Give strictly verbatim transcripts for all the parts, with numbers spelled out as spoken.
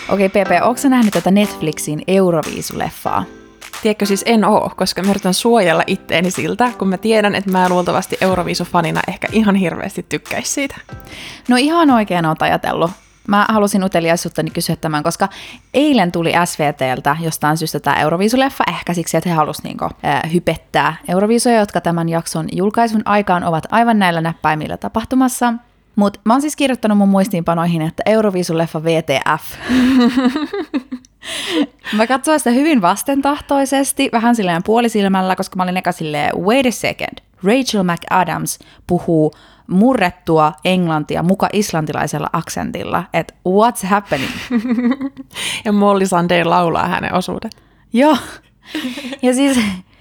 Okei, okay, P P, ootko sä nähnyt tätä Netflixin Euroviisu-leffaa? Tiedätkö, siis en oo, koska mä yritän suojella itteeni siltä, kun mä tiedän, että mä luultavasti Euroviisu-fanina ehkä ihan hirveästi tykkäisi siitä. No ihan oikein oot ajatellut. Mä halusin uteliaisuuttani kysyä tämän, koska eilen tuli S V T:ltä jostain syystä tämä Euroviisu-leffa, ehkä siksi, että he halusivat niinku, äh, hypettää Euroviisuja, jotka tämän jakson julkaisun aikaan ovat aivan näillä näppäimillä tapahtumassa. Mutta mä oon siis kirjoittanut mun muistiinpanoihin, että Euroviisu-leffa V T F. Mä katsoin sitä hyvin vastentahtoisesti, vähän silleen puolisilmällä, koska mä olin eka silleen, wait a second, Rachel McAdams puhuu murrettua englantia muka islantilaisella aksentilla, että what's happening? Ja Molly Sandén laulaa hänen osuudet. Joo, ja siis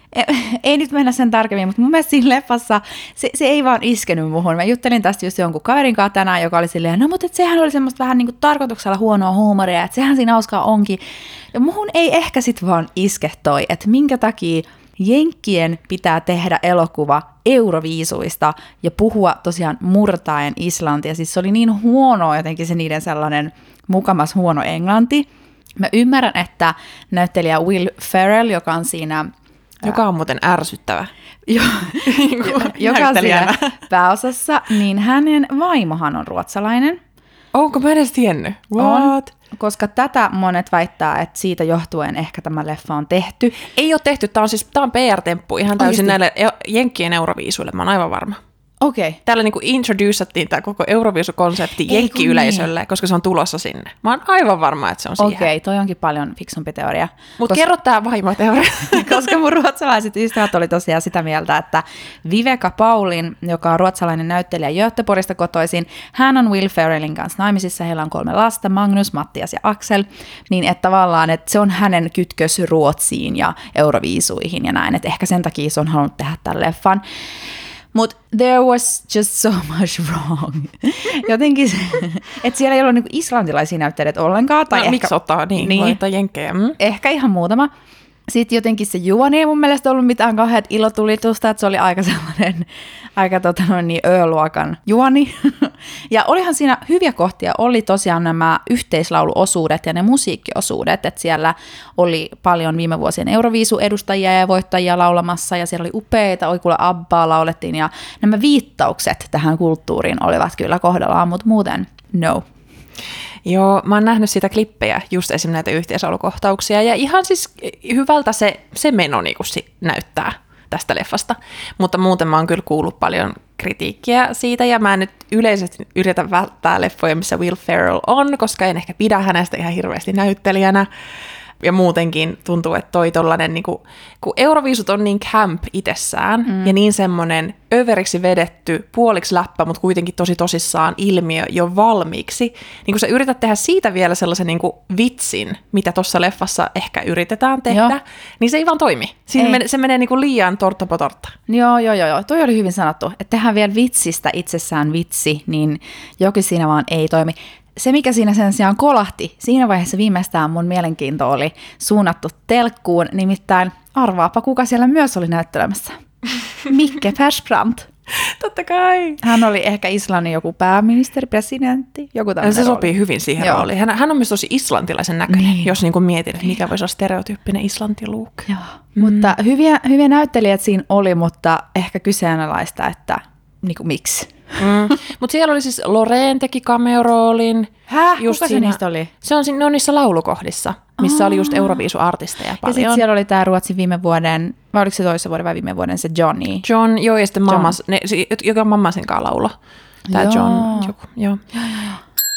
ei nyt mennä sen tarkemmin, mutta mun mielestä siinä leffassa se, se ei vaan iskenyt muhun. Mä juttelin tästä just jonkun kaverin kanssa tänään, joka oli silleen, no mutta sehän oli semmoista vähän niin kuin tarkoituksella huonoa huumoria, että sehän siinä hauskaa onkin. Ja muhun ei ehkä sit vaan iske toi, että minkä takia jenkkien pitää tehdä elokuva Euroviisuista ja puhua tosiaan murtaen islantia. Siis se oli niin huono jotenkin se niiden sellainen mukamas huono englanti. Mä ymmärrän, että näyttelijä Will Ferrell, joka on siinä... Joka on muuten ärsyttävä. Jo, joka on siinä pääosassa, niin hänen vaimohan on ruotsalainen. Onko mä edes tiennyt? What? On, koska tätä monet väittää, että siitä johtuen ehkä tämä leffa on tehty. Ei ole tehty, tämä on siis tämä on P R-temppu ihan täysin Oikeasti? näille jenkkien Euroviisuille, mä oon aivan varma. Okei. Okay. Täällä niinku introducettiin tämä koko Euroviisu-konsepti jenkkiyleisölle, niin. Koska se on tulossa sinne. Mä oon aivan varma, että se on siihen. Okei, okay, toi onkin paljon fiksumpi teoria. Mutta koska... kerro tää vaimo-teoria. Koska mun ruotsalaiset ystävät oli tosiaan sitä mieltä, että Viveka Paulin, joka on ruotsalainen näyttelijä Göteborgista kotoisin, hän on Will Ferrellin kanssa naimisissa, heillä on kolme lasta, Magnus, Mattias ja Axel, niin että tavallaan, että se on hänen kytkös Ruotsiin ja Euroviisuihin ja näin, että ehkä sen takia se on halunnut tehdä tämän leffan. Mutta there was just so much wrong. Jotenkin se, että siellä ei ollut niinku islantilaisia näyttelijöitä ollenkaan. Tai no, ehkä, miksi ottaa niin? niin. Voittaa jenkkejä. Mm. Ehkä ihan muutama. Sitten jotenkin se juoni ei mun mielestä ollut mitään kauheat ilotulitusta, että se oli aika sellainen, aika tota noin niin Ö-luokan juoni. Ja olihan siinä hyviä kohtia, oli tosiaan nämä yhteislauluosuudet ja ne musiikkiosuudet, että siellä oli paljon viime vuosien Euroviisu-edustajia ja voittajia laulamassa, ja siellä oli upeita, oi kuule Abbaa laulettiin, ja nämä viittaukset tähän kulttuuriin olivat kyllä kohdallaan, mutta muuten no. Joo, mä oon nähnyt siitä klippejä, just esimerkiksi näitä yhteislaulukohtauksia, ja ihan siis hyvältä se, se meno niin kuin näyttää tästä leffasta, mutta muuten mä oon kyllä kuullut paljon kritiikkiä siitä, ja mä en nyt yleisesti yritä välttää leffoja, missä Will Ferrell on, koska en ehkä pidä hänestä ihan hirveästi näyttelijänä, ja muutenkin tuntuu, että toi tollanen, niin kuin, kun Euroviisut on niin camp itsessään, mm. ja niin semmoinen överiksi vedetty, puoliksi läppä, mutta kuitenkin tosi tosissaan ilmiö jo valmiiksi, niin kun sä yrität tehdä siitä vielä sellaisen niin kuin vitsin, mitä tuossa leffassa ehkä yritetään tehdä, joo. Niin se ei vaan toimi. Siinä menee, se menee niin kuin liian tortta po tortta. Joo, joo, joo, joo. Toi oli hyvin sanottu, että tehdään vielä vitsistä itsessään vitsi, niin jokin siinä vaan ei toimi. Se, mikä siinä sen sijaan kolahti, siinä vaiheessa viimeistään mun mielenkiinto oli suunnattu telkkuun, nimittäin arvaapa, kuka siellä myös oli näyttelemässä. Mikke Persbrandt. Totta kai. Hän oli ehkä Islannin joku pääministeri, presidentti, joku tämmöinen. Se sopii hyvin siihen Joo. rooliin. Hän, hän on myös tosi islantilaisen näköinen, niin. jos niin kuin mietin, että mikä voisi olla stereotyyppinen islantiluuk. Joo, mm. mutta hyviä, hyviä näyttelijät siinä oli, mutta ehkä kyseenalaista, että niin kuin, miksi. Mm. Mutta siellä oli siis Loreen teki cameo-roolin. Häh? Just Kuka siinä, se niistä oli? Se on, ne on niissä laulukohdissa, missä oh. oli just Euroviisu-artisteja paljon. Ja sitten siellä oli tämä Ruotsin viime vuoden, vai oliko se toissa vuoden vai viime vuoden, se Johnny? John, joo, ja sitten mammas, ne, joka mammasen kanssa laulo. Tämä John, joku, joo. joo, joo.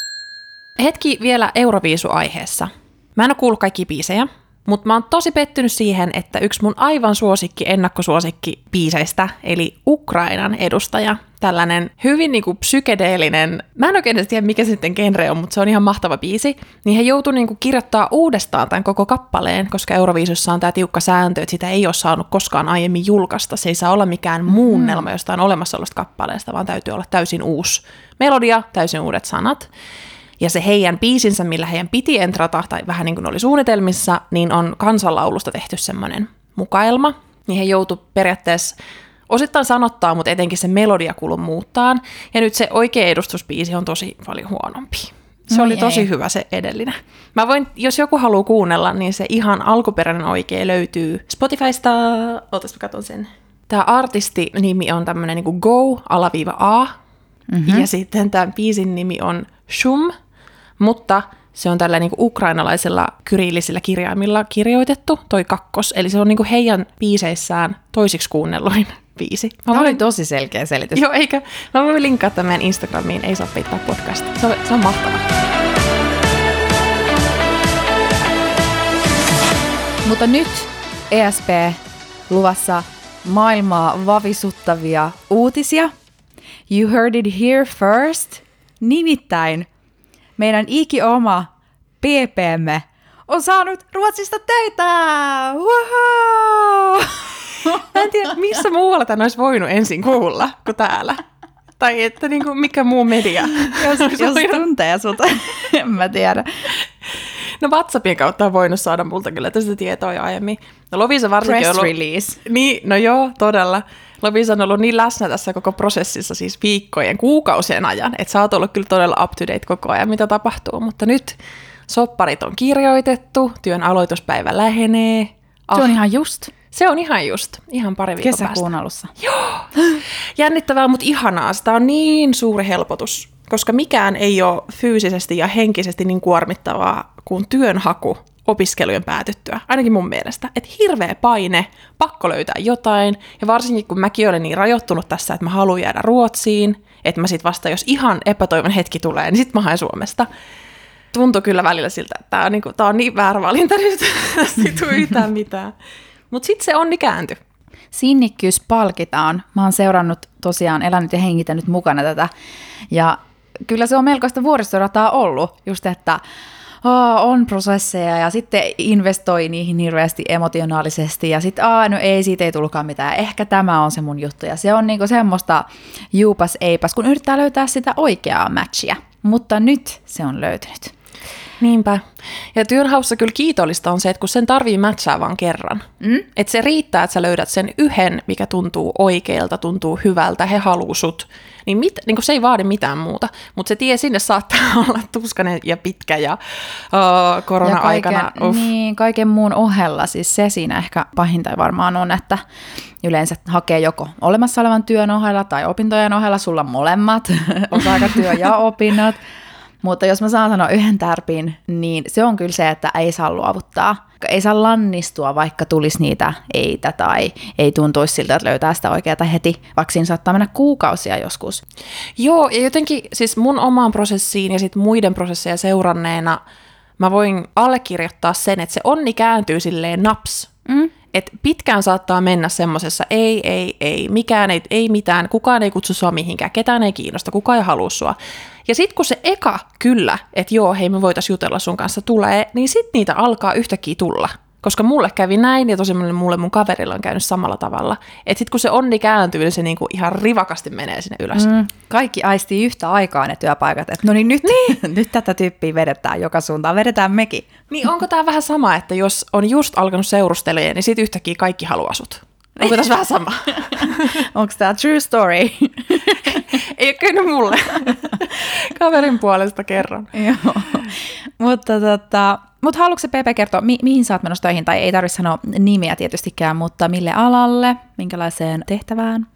Hetki vielä Euroviisu-aiheessa. Mä en ole kuullut kaikkia biisejä, mutta mä oon tosi pettynyt siihen, että yksi mun aivan suosikki, ennakkosuosikki biiseistä, eli Ukrainan edustaja, tällainen hyvin niinku psykedeellinen, mä en oikein tiedä mikä sitten genre on, mutta se on ihan mahtava biisi, niin he joutuu niinku kirjoittaa uudestaan tämän koko kappaleen, koska Euroviisussa on tämä tiukka sääntö, että sitä ei ole saanut koskaan aiemmin julkaista, se ei saa olla mikään muunnelma jostain olemassa olevasta kappaleesta, vaan täytyy olla täysin uusi melodia, täysin uudet sanat. Ja se heidän biisinsä, millä heidän piti entrata, tai vähän niin kuin oli suunnitelmissa, niin on kansanlaulusta tehty semmoinen mukaelma. Niin he joutu periaatteessa osittain sanottaa, mutta etenkin se melodiakulun muuttaa. Ja nyt se oikea edustusbiisi on tosi paljon huonompi. Se No oli ei. tosi hyvä se edellinen. Mä voin, jos joku haluaa kuunnella, niin se ihan alkuperäinen oikein löytyy Spotifysta. Ootas mä katon sen. Tää artisti-nimi on tämmönen niinku go-a. Mm-hmm. Ja sitten tämän biisin nimi on Shum, mutta se on tällä niinku ukrainalaisilla kyrillisillä kirjaimilla kirjoitettu, toi kakkos. Eli se on niinku heidän biiseissään toisiksi kuunnelluin biisi. Mä Tämä voin... oli tosi selkeä selitys. Joo, eikä. Mä voin linkkaa tämän meidän Instagramiin, ei saa peittää podcast. Se on, se on mahtavaa. Mutta nyt E S P luvassa maailmaa vavisuttavia uutisia. You heard it here first. Nimittäin meidän ikioma P P:mme on saanut Ruotsista töitä! Woohoo! Mä en tiedä, missä muualla tämän olisi voinut ensin kuulla kuin täällä. Tai että niinku, mikä muu media. Jos, jos tuntee sut, en mä tiedä. No WhatsAppin kautta on voinut saada multa kyllä tästä tietoa jo aiemmin. No Lovisa varsinkin Press on ollut... release. Niin, no joo, todella. Lovisa on ollut niin läsnä tässä koko prosessissa siis viikkojen, kuukausien ajan, että sä oot ollut kyllä todella up to date koko ajan, mitä tapahtuu. Mutta nyt sopparit on kirjoitettu, työn aloituspäivä lähenee. Ah, Se on ihan just. se on ihan just, ihan pari viikon päästä. Kesäkuun alussa. Joo, jännittävää, mutta ihanaa. Sitä on niin suuri helpotus, koska mikään ei ole fyysisesti ja henkisesti niin kuormittavaa kuin työnhaku opiskelujen päätyttyä, ainakin mun mielestä. Että hirveä paine, pakko löytää jotain, ja varsinkin kun mäkin olen niin rajoittunut tässä, että mä haluan jäädä Ruotsiin, että mä sit vasta, jos ihan epätoivon hetki tulee, niin sit mä haen Suomesta. Tuntui kyllä välillä siltä, että tää on, niinku, tää on niin väärä valinta nyt, tästä ei tule yhtään mitään. Mutta sitten se onni kääntyi. Sinnikkyys palkitaan. Mä oon seurannut tosiaan, elänyt ja hengitänyt mukana tätä. Ja kyllä se on melkoista vuoristorataa ollut. Just, että oh, on prosesseja ja sitten investoi niihin hirveästi emotionaalisesti. Ja sitten, ah, no ei, siitä ei tullutkaan mitään. Ehkä tämä on se mun juttu. Ja se on niinku semmoista juupas eipäs, kun yrittää löytää sitä oikeaa matchia. Mutta nyt se on löytynyt. Niinpä. Ja työnhaussa kyllä kiitollista on se, että kun sen tarvii matchaa vaan kerran. Mm? Että se riittää, että sä löydät sen yhden, mikä tuntuu oikealta, tuntuu hyvältä, he haluu sut. Niin, mit, niin se ei vaadi mitään muuta. Mutta se tie sinne saattaa olla tuskainen ja pitkä ja uh, korona-aikana. Ja kaiken, niin, kaiken muun ohella. Siis se siinä ehkä pahinta varmaan on, että yleensä hakee joko olemassa olevan työn ohella tai opintojen ohella. Sulla on molemmat, osa-aikatyö ja opinnot. Mutta jos mä saan sanoa yhden tärpin, niin se on kyllä se, että ei saa luovuttaa. Ei saa lannistua, vaikka tulisi niitä eitä tai ei tuntuisi siltä, että löytää sitä oikeaa heti, vaikka siinä saattaa mennä kuukausia joskus. Joo, ja jotenkin siis mun omaan prosessiin ja sitten muiden prosesseja seuranneena mä voin allekirjoittaa sen, että se onni kääntyy silleen naps. Mm. Et pitkään saattaa mennä semmosessa, ei, ei, ei, mikään ei, ei mitään, kukaan ei kutsu sua mihinkään, ketään ei kiinnosta, kukaan ei halua sua. Ja sitten kun se eka kyllä, että joo, hei me voitais jutella sun kanssa tulee, niin sitten niitä alkaa yhtäkkiä tulla. Koska mulle kävi näin ja tosi mulle mun kaverilla on käynyt samalla tavalla. Että sitten kun se onni kääntyy, niin se niinku ihan rivakasti menee sinne ylös. Mm. Kaikki aistii yhtä aikaa ne työpaikat, että no niin nyt, niin. nyt tätä tyyppiä vedetään joka suuntaan, vedetään mekin. Niin onko tää vähän sama, että jos on just alkanut seurustelemaan, niin sitten yhtäkkiä kaikki haluaa sut? Onko tässä vähän sama? Onko tämä true story? Ei ole käynyt mulle. Kaverin puolesta kerron. Joo. Mutta tota, mut haluatko se P P kertoa, mi- mihin sä oot menossa töihin? Tai ei tarvitse sanoa nimiä tietystikään, mutta mille alalle, minkälaiseen tehtävään?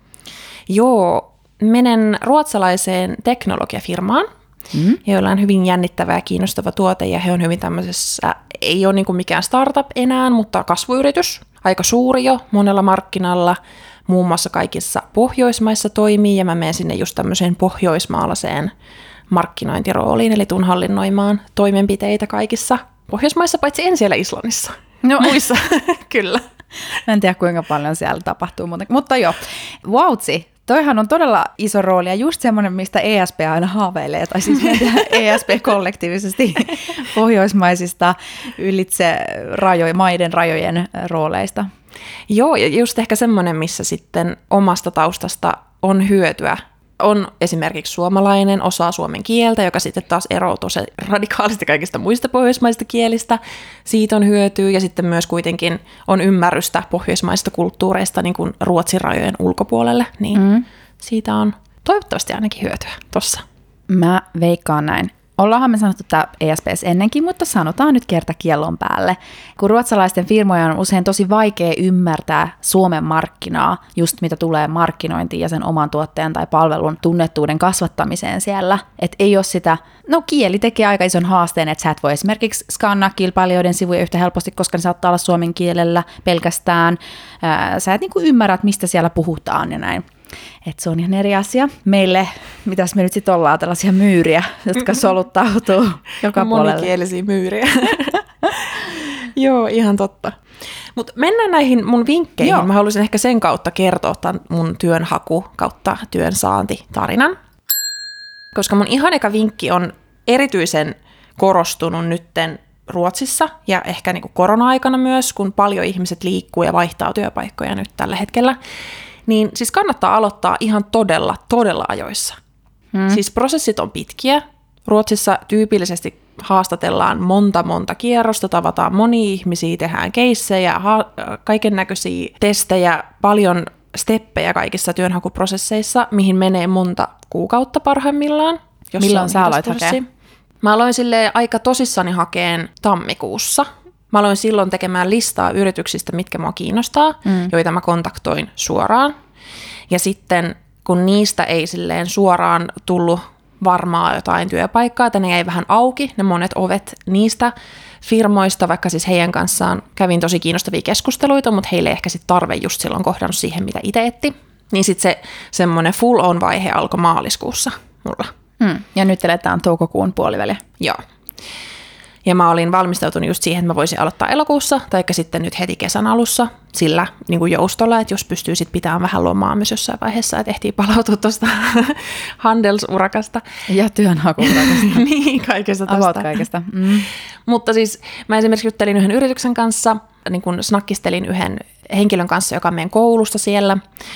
Joo, menen ruotsalaiseen teknologiafirmaan, mm. joilla on hyvin jännittävä ja kiinnostava tuote, ja he on hyvin tämmöisessä, ei ole niinku mikään startup enää, mutta kasvuyritys. Aika suuri jo monella markkinalla, muun muassa kaikissa Pohjoismaissa toimii, ja mä menen sinne just tämmöiseen pohjoismaalaiseen markkinointirooliin, eli tuun hallinnoimaan toimenpiteitä kaikissa Pohjoismaissa, paitsi en siellä Islannissa. No muissa, kyllä. Mä en tiedä, kuinka paljon siellä tapahtuu, mutta, mutta joo. Vautsi, toihan on todella iso rooli, ja just semmoinen, mistä E S P aina haaveilee, tai siis E S P kollektiivisesti pohjoismaisista ylitse rajojen, maiden rajojen rooleista. Joo, ja just ehkä semmoinen, missä sitten omasta taustasta on hyötyä. On esimerkiksi suomalainen, osaa suomen kieltä, joka sitten taas eroaa tosi radikaalisti kaikista muista pohjoismaisista kielistä. Siitä on hyötyä, ja sitten myös kuitenkin on ymmärrystä pohjoismaisista kulttuureista niin kuin Ruotsin rajojen ulkopuolelle, niin mm. siitä on toivottavasti ainakin hyötyä tossa. Mä veikkaan näin. Ollaanhan me sanottu tämä E S P S ennenkin, mutta sanotaan nyt kerta kiellon päälle. Kun ruotsalaisten firmojen on usein tosi vaikea ymmärtää Suomen markkinaa, just mitä tulee markkinointiin ja sen oman tuotteen tai palvelun tunnettuuden kasvattamiseen siellä. Että ei ole sitä, no kieli tekee aika ison haasteen, että sä et voi esimerkiksi skannaa kilpailijoiden sivuja yhtä helposti, koska ne saattaa olla suomen kielellä pelkästään. Ää, sä et niinku ymmärrä, mistä siellä puhutaan ja näin. Että se on ihan eri asia. Meille, mitäs me nyt sitten ollaan, tällaisia myyriä, jotka soluttautuu joka puolelle. Monikielisiä myyriä. Joo, ihan totta. Mutta mennään näihin mun vinkkeihin. Joo. Mä haluaisin ehkä sen kautta kertoa tämän mun työnhaku kautta työn saanti tarinan. Koska mun ihan eka vinkki on erityisen korostunut nytten Ruotsissa ja ehkä niinku korona-aikana myös, kun paljon ihmiset liikkuu ja vaihtaa työpaikkoja nyt tällä hetkellä. Niin siis kannattaa aloittaa ihan todella, todella ajoissa. Hmm. Siis prosessit on pitkiä. Ruotsissa tyypillisesti haastatellaan monta, monta kierrosta, tavataan monia ihmisiä, tehdään keissejä, ha- kaiken näköisiä testejä, paljon steppejä kaikissa työnhakuprosesseissa, mihin menee monta kuukautta parhaimmillaan. Jos milloin sä aloit hakea? Mä aloin silleen aika tosissani hakeen tammikuussa. Mä aloin silloin tekemään listaa yrityksistä, mitkä mua kiinnostaa, mm. joita mä kontaktoin suoraan. Ja sitten kun niistä ei silleen suoraan tullut varmaa jotain työpaikkaa, että ne jäi vähän auki, ne monet ovet niistä firmoista, vaikka siis heidän kanssaan kävin tosi kiinnostavia keskusteluita, mutta heille ehkä sitten tarve just silloin kohdannut siihen, mitä itse etti. Niin sitten se semmoinen full on vaihe alkoi maaliskuussa mulla. Mm. Ja nyt eletään toukokuun puoliväliä. Joo. Ja mä olin valmistautunut just siihen, että mä voisin aloittaa elokuussa, tai sitten nyt heti kesän alussa, sillä niin kuin joustolla, että jos pystyy sitten pitämään vähän lomaa myös jossain vaiheessa, että ehtii palautua tuosta handelsurakasta. Ja työnhakuurakasta. Niin, kaikesta tosta. About kaikesta. Mm. Mutta siis mä esimerkiksi juttelin yhden yrityksen kanssa, niin kun snakkistelin yhden henkilön kanssa, joka on meidän koulusta siellä,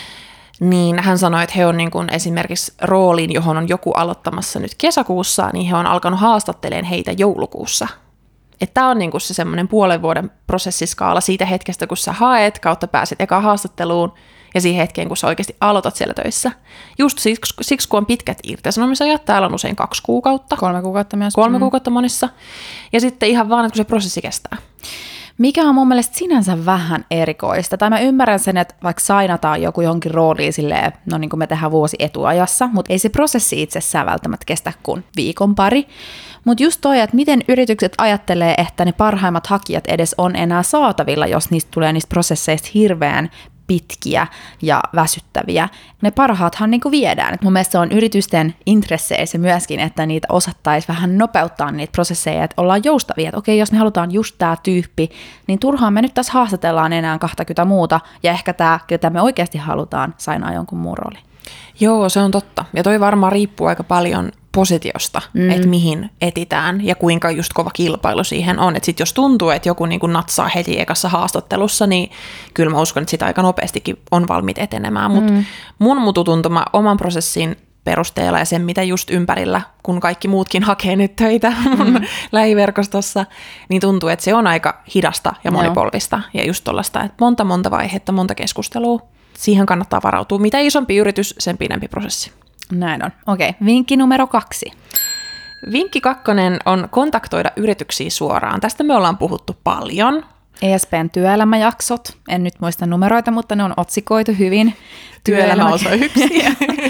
niin hän sanoi, että he on niin kuin esimerkiksi rooliin, johon on joku aloittamassa nyt kesäkuussa, niin he on alkanut haastattelemaan heitä joulukuussa. Että tämä on niin kuin se semmoinen puolen vuoden prosessiskaala siitä hetkestä, kun sä haet, kautta pääset eka haastatteluun, ja siihen hetkeen, kun sä oikeasti aloitat siellä töissä. Just siksi, siksi kun on pitkät irtisanomisajat, täällä on usein kaksi kuukautta. Kolme kuukautta myös. Kolme mm. kuukautta monissa. Ja sitten ihan vaan, että kun se prosessi kestää. Mikä on mun mielestä sinänsä vähän erikoista. Tai mä ymmärrän sen, että vaikka sainataan joku johonkin rooliin silleen, no niin kuin me tehdään vuosi etuajassa, mutta ei se prosessi itsessään välttämättä kestä kuin viikon pari. Mutta just toi, että miten yritykset ajattelee, että ne parhaimmat hakijat edes on enää saatavilla, jos niistä tulee niistä prosesseista hirveän pitkiä ja väsyttäviä. Ne parhaathan niin kuin viedään. Et mun mielestä se on yritysten intresseissä myöskin, että niitä osattaisi vähän nopeuttaa niitä prosesseja, että ollaan joustavia. Että okei, jos me halutaan just tämä tyyppi, niin turhaan me nyt tässä haastatellaan enää kaksikymmentä muuta, ja ehkä tämä, ketä me oikeasti halutaan, sainaa jonkun muun rooli. Joo, se on totta. Ja toi varmaan riippuu aika paljon positiosta, mm. että mihin etitään ja kuinka just kova kilpailu siihen on. Että sit jos tuntuu, että joku niin kuin natsaa heti ekassa haastattelussa, niin kyllä mä uskon, että sitä aika nopeastikin on valmiit etenemään. Mutta mm. mun mututuntuma oman prosessin perusteella ja sen, mitä just ympärillä, kun kaikki muutkin hakee nyt töitä mun mm. lähiverkostossa, niin tuntuu, että se on aika hidasta ja monipolvista. No. Ja just tollaista, että monta monta vaihetta, monta keskustelua. Siihen kannattaa varautua. Mitä isompi yritys, sen pidempi prosessi. Näin on. Okei, vinkki numero kaksi. Vinkki kakkonen on kontaktoida yrityksiä suoraan. Tästä me ollaan puhuttu paljon. E S P:n työelämäjaksot. En nyt muista numeroita, mutta ne on otsikoitu hyvin. Työelämäosa yksi.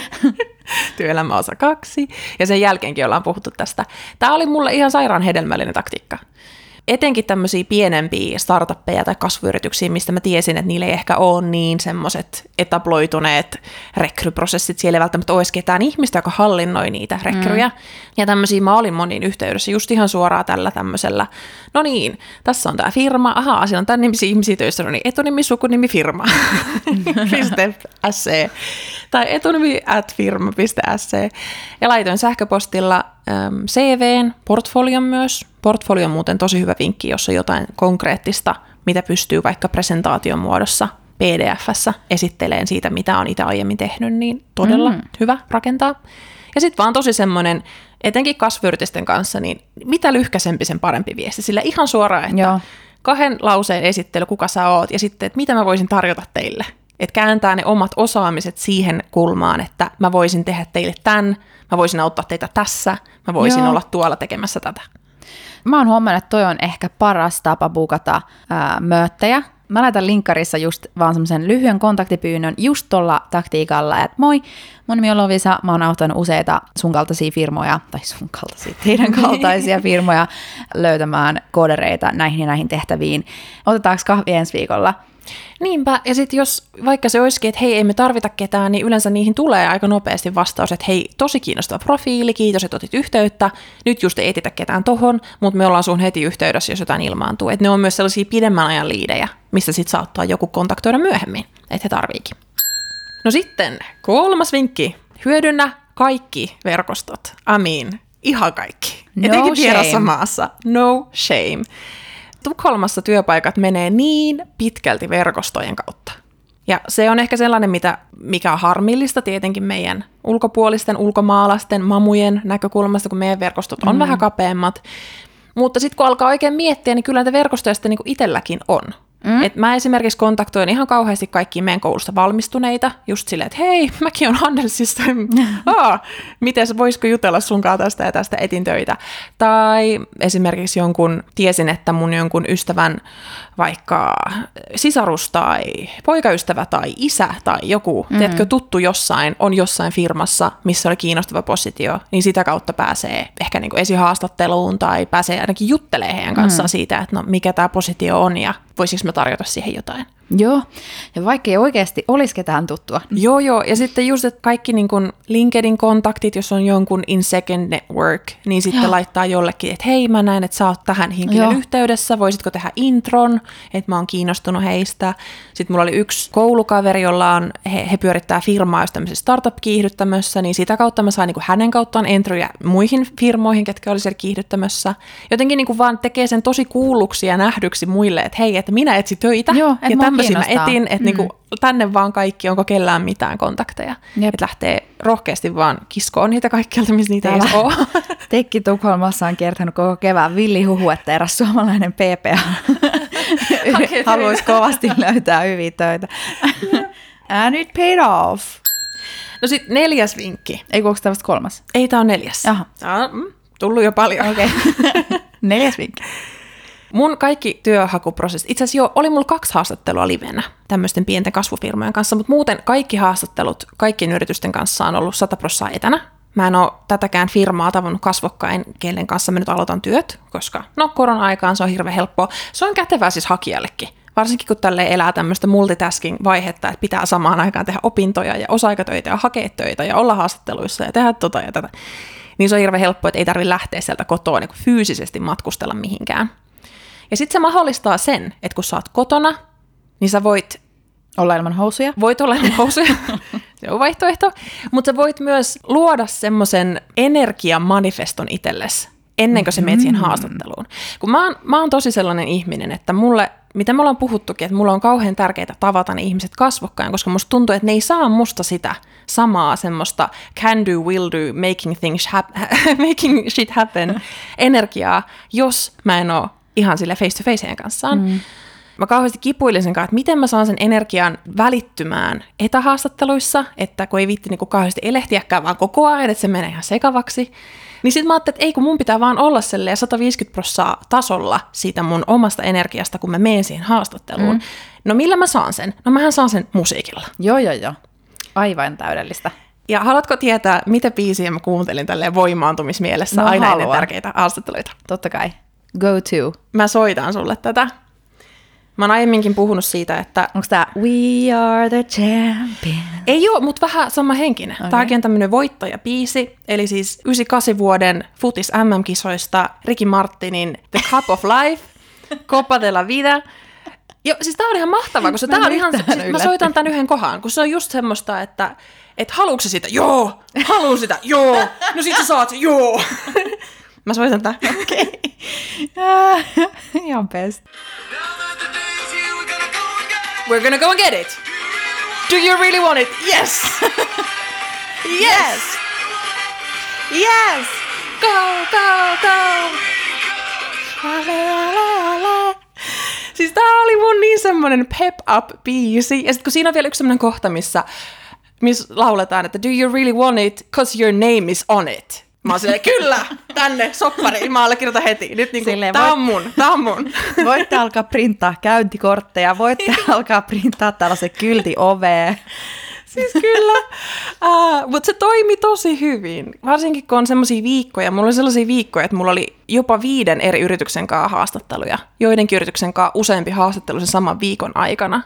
Työelämäosa kaksi. Ja sen jälkeenkin ollaan puhuttu tästä. Tämä oli mulle ihan sairaan hedelmällinen taktiikka. Etenkin tämmöisiä pienempiä startuppeja tai kasvuyrityksiä, mistä mä tiesin, että niillä ei ehkä ole niin semmoiset etabloituneet rekryprosessit. Siellä ei välttämättä olisi ketään ihmistä, joka hallinnoi niitä rekryjä. Mm. Ja tämmöisiä mä olin moniin yhteydessä just ihan suoraan tällä tämmöisellä. No niin, tässä on tämä firma. Ahaa, siellä on tämän nimisiä ihmisiä töissä. No niin, etunimi, sukunimi, firma. .se. Tai etunimi at firma piste se. Ja laitoin sähköpostilla C V:n, portfolion myös. Portfolio on muuten tosi hyvä vinkki, jos on jotain konkreettista, mitä pystyy vaikka presentaation muodossa P D F:ssä esitteleen siitä, mitä on itse aiemmin tehnyt, niin todella mm. hyvä rakentaa. Ja sitten vaan tosi semmoinen, etenkin kasvuyritysten kanssa, niin mitä lyhkäisempi sen parempi viesti. Sillä ihan suoraan, että Joo. kahden lauseen esittely, kuka sä oot, ja sitten, että mitä mä voisin tarjota teille. Että kääntää ne omat osaamiset siihen kulmaan, että mä voisin tehdä teille tämän, mä voisin auttaa teitä tässä, mä voisin Joo. olla tuolla tekemässä tätä. Mä oon huomannut, että toi on ehkä paras tapa bukata ää, mööttejä. Mä laitan linkkarissa just vaan semmoisen lyhyen kontaktipyynnön just tuolla taktiikalla, että moi, mun nimi on Lovisa, mä oon auttanut useita sun kaltaisia firmoja, tai sun kaltaisia, teidän kaltaisia firmoja löytämään koodereita näihin ja näihin tehtäviin. Otetaanko kahvi ensi viikolla? Niinpä, ja sitten jos vaikka se olisikin, että hei, ei me tarvita ketään, niin yleensä niihin tulee aika nopeasti vastaus, että hei, tosi kiinnostava profiili, kiitos, että otit yhteyttä, nyt just ei etitä ketään tohon, mutta me ollaan sun heti yhteydessä, jos jotain ilmaantuu. Että ne on myös sellaisia pidemmän ajan liidejä, mistä sitten saattaa joku kontaktoida myöhemmin, että he tarviikin. No sitten kolmas vinkki, hyödynnä kaikki verkostot, I mean, ihan kaikki. No etenkin vierassa shame. maassa, no shame. Tukholmassa työpaikat menee niin pitkälti verkostojen kautta. Ja se on ehkä sellainen, mitä, mikä on harmillista tietenkin meidän ulkopuolisten, ulkomaalaisten, mamujen näkökulmasta, kun meidän verkostot on mm. vähän kapeammat. Mutta sitten kun alkaa oikein miettiä, niin kyllä näitä verkostoja sitten niin kuin itselläkin on. Mm. Et mä esimerkiksi kontaktoin ihan kauheasti kaikkia meidän koulusta valmistuneita, just silleen, että hei, mäkin on Handelsissa, ah, mites, voisiko jutella sunkaan tästä ja tästä, etin töitä. Tai esimerkiksi jonkun, tiesin, että mun jonkun ystävän vaikka sisarus tai poikaystävä tai isä tai joku, mm. tiedätkö, tuttu jossain, on jossain firmassa, missä oli kiinnostava positio, niin sitä kautta pääsee ehkä niin kuin esihaastatteluun tai pääsee ainakin juttelemaan heidän kanssaan mm. siitä, että no mikä tämä positio on ja voisiko mä tarjota siihen jotain. Joo, ja vaikka ei oikeasti olisi ketään tuttua. Joo, joo, ja sitten just, että kaikki niin kuin LinkedIn-kontaktit, jos on jonkun in second network, niin sitten joo. laittaa jollekin, että hei, mä näen, että sä oot tähän henkilön joo. yhteydessä, voisitko tehdä intron, että mä oon kiinnostunut heistä. Sitten mulla oli yksi koulukaveri, jolla on, he, he pyörittää firmaa just tämmöisessä startup-kiihdyttämössä, niin sitä kautta mä sain niin kuin hänen kauttaan entryjä muihin firmoihin, ketkä oli siellä kiihdyttämössä. Jotenkin niin kuin vaan tekee sen tosi kuulluksi ja nähdyksi muille, että hei, että minä etsin töitä, joo, ja tämmöisiä mä etin, että mm. niinku, tänne vaan kaikki, onko kellään mitään kontakteja. Että lähtee rohkeasti vaan kiskoon niitä kaikkialta, missä niitä Täällä ei ole. Tekki Tukholmassa on kertonut koko kevään villihuhu, että eräs suomalainen P P A haluaisi kovasti löytää hyviä töitä. And it paid off. No sit neljäs vinkki. Ei kuulosta tällaista kolmas? Ei, tää on neljäs. Jaha. Tää on mm, tullut jo paljon. Okei. Okay. Neljäs vinkki. Mun kaikki työhakuprosessit, itse asiassa jo oli mulla kaksi haastattelua livenä tämmöisten pienten kasvufirmojen kanssa, mutta muuten kaikki haastattelut kaikkien yritysten kanssa on ollut sata prosenttia etänä. Mä en ole tätäkään firmaa tavannut kasvokkain, kellen kanssa mä nyt aloitan työt, koska no korona-aikaan se on hirveän helppoa. Se on kätevää siis hakijallekin, varsinkin kun tälleen elää tämmöistä multitasking-vaihetta, että pitää samaan aikaan tehdä opintoja ja osa-aikatöitä ja hakea töitä ja olla haastatteluissa ja tehdä tota ja tätä. Niin se on hirveän helppoa, että ei tarvitse lähteä sieltä kotoa niin fyysisesti matkustella mihinkään. Ja sitten se mahdollistaa sen, että kun sä oot kotona, niin sä voit olla ilman housuja. Voit olla ilman housuja, se on vaihtoehto. Mutta sä voit myös luoda semmoisen energiamanifeston itsellesi, ennen kuin sä menet siihen haastatteluun. Kun mä oon, mä oon tosi sellainen ihminen, että mulle, mitä me ollaan puhuttukin, että mulla on kauhean tärkeää tavata ne ihmiset kasvokkain, koska musta tuntuu, että ne ei saa musta sitä samaa semmoista can do, will do, making, things hap- making shit happen energiaa, jos mä en oo ihan sille face to face heidän kanssaan. Mm. Mä kauheasti kipuilin sen kanssa, että miten mä saan sen energian välittymään etähaastatteluissa, että kun ei viitti niin kuin kauheasti elehtiäkään vaan koko ajan, että se menee ihan sekavaksi. Niin sit mä ajattelin, että ei kun mun pitää vaan olla silleen sata viisikymmentä prosenttia tasolla siitä mun omasta energiasta, kun mä menen siihen haastatteluun. Mm. No millä mä saan sen? No mähän saan sen musiikilla. Joo, joo, joo. Aivan täydellistä. Ja haluatko tietää, mitä biisiä mä kuuntelin tälleen voimaantumismielessä no, aina haluan. Ennen tärkeitä haastatteluita? Totta kai. Go to. Mä soitan sulle tätä. Mä oon aiemminkin puhunut siitä, että onko tää We are the champions? Ei oo, mutta vähän sama henkinen. Okay. Tääkin on tämmönen voittajabiisi, eli siis yhdeksänkymmentäkahdeksan vuoden futis M M-kisoista Ricky Martinin The Cup of Life, Copa de la Vida. Jo, siis tää on ihan mahtavaa, koska tää on ihan, siis mä soitan tän yhden kohan, kun se on just semmoista, että et haluuko sä sitä? Joo! Haluun sitä? Joo! No sit sä saat se? Joo! Mä soitan tää. Okei. Okay. Ihan best. We're gonna go and get it. Do you really want it? Yes! Yes! Yes! Go, go, go! Siis tää oli mun niin semmonen pep up biisi. Ja sit kun siinä on vielä yksi semmonen kohta, missä, missä lauletaan, että do you really want it, cause your name is on it. Mä oon silleen, kyllä, tänne, soppari, mä allekirjoitan heti. Nyt niinku, Silleen, tää voit... on mun, tää on mun. Voitte alkaa printtaa käyntikortteja, voitte alkaa printtaa tällaisen kylti oveen. Siis kyllä, uh, mutta se toimi tosi hyvin. Varsinkin kun on semmoisia viikkoja, mulla oli sellaisia viikkoja, että mulla oli jopa viiden eri yrityksen kanssa haastatteluja. Joidenkin yrityksen kanssa useampi haastattelu sen saman viikon aikana.